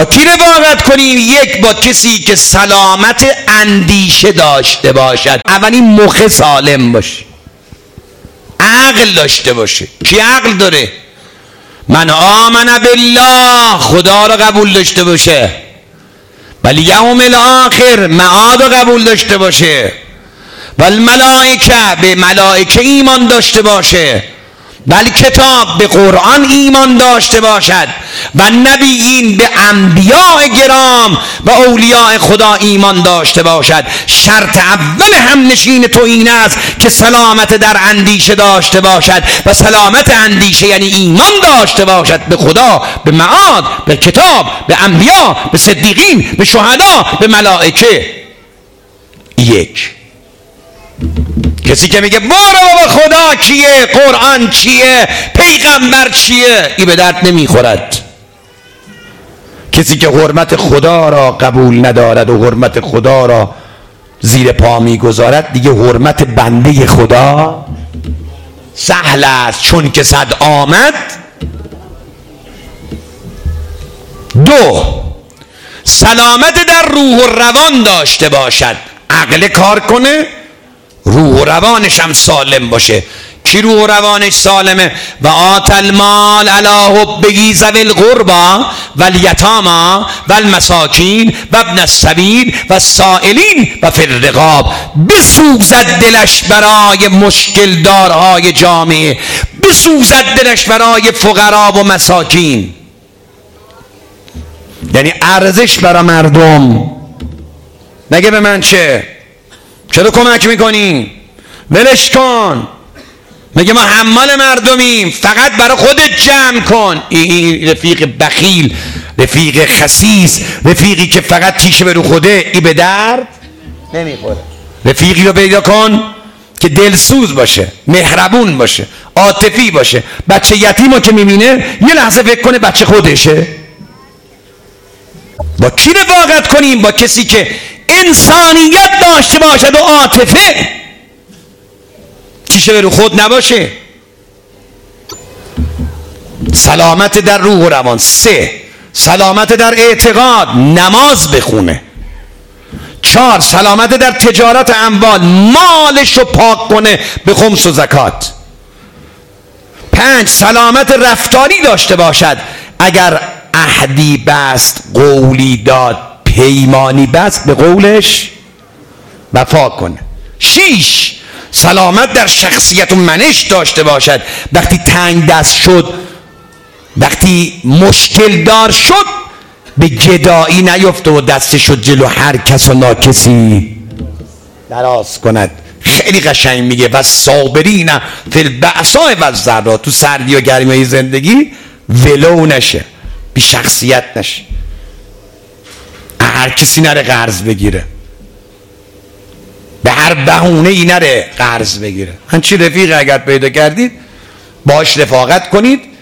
با کی رفاقت کنیم؟ یک، با کسی که سلامت اندیشه داشته باشد. اولین مخ سالم باشه، عقل داشته باشه. کی عقل داره؟ من آمن بالله، خدا رو قبول داشته باشه، ولی یوم الاخر، معاد رو قبول داشته باشه، ولی ملائکه، به ملائکه ایمان داشته باشه، ولی کتاب، به قرآن ایمان داشته باشد، و نبیین، به انبیاء گرام و اولیاء خدا ایمان داشته باشد. شرط اول همنشین تو این است که سلامت در اندیشه داشته باشد، و سلامت اندیشه یعنی ایمان داشته باشد به خدا، به معاد، به کتاب، به انبیاء، به صدیقین، به شهدا، به ملائکه. یک، کسی که میگه برو بابا خدا کیه، قرآن چیه، پیغمبر چیه، این به درد نمیخورد. کسی که حرمت خدا را قبول ندارد و حرمت خدا را زیر پا میگذارد، دیگه حرمت بنده خدا سهل است، چون که صد آمد. دو، سلامت در روح و روان داشته باشد، عقل کار کنه، روح و روانش هم سالم باشه. کی روح و روانش سالمه؟ و آت المال علی حبه ذوی القربی والیتامی والمساکین و ابن السبیل و السائلین و فی الرقاب. بسوزد دلش برای مشکل دارهای جامعه، بسوزد دلش برای فقرا و مساکین، یعنی ارزش برای مردم. نگه به من چرا کمک میکنی؟ ولش کن. میگه ما حمال مردمیم، فقط برای خودت جمع کن. این رفیق بخیل، رفیق خسیس، رفیقی که فقط تیشه به رو خوده، ای به درد نمیخوره. رفیقی رو پیدا کن که دلسوز باشه، مهربون باشه، عاطفی باشه. بچه یتیمو که میبینه یه لحظه فکر کنه بچه خودشه. با کی رفاقت کنیم؟ با کسی که انسانیت داشته باشد و عاطفه، تیشه به رو خود نباشه. سلامت در روح و روان. سه، سلامت در اعتقاد، نماز بخونه. چهار، سلامت در تجارت اموال، مالش رو پاک کنه به خمس و زکات. پنج، سلامت رفتاری داشته باشد، اگر عهدی بست، قولی داد، پیمانی بست، به قولش وفا کنه. 6، سلامت در شخصیت و منش داشته باشد، وقتی تنگ دست شد، وقتی مشکل دار شد، به گدایی نیفته و دستشو جلو هر کس و ناکسی دراز کند. خیلی قشنگ میگه و صابرین فی البأساء و الضراء، تو سردی و گرمی زندگی ولو نشه، بی شخصیت نشه، هر کسی نره قرض بگیره، به هر بهونه ای نره قرض بگیره. همچین رفیق اگر پیدا کردید باش رفاقت کنید،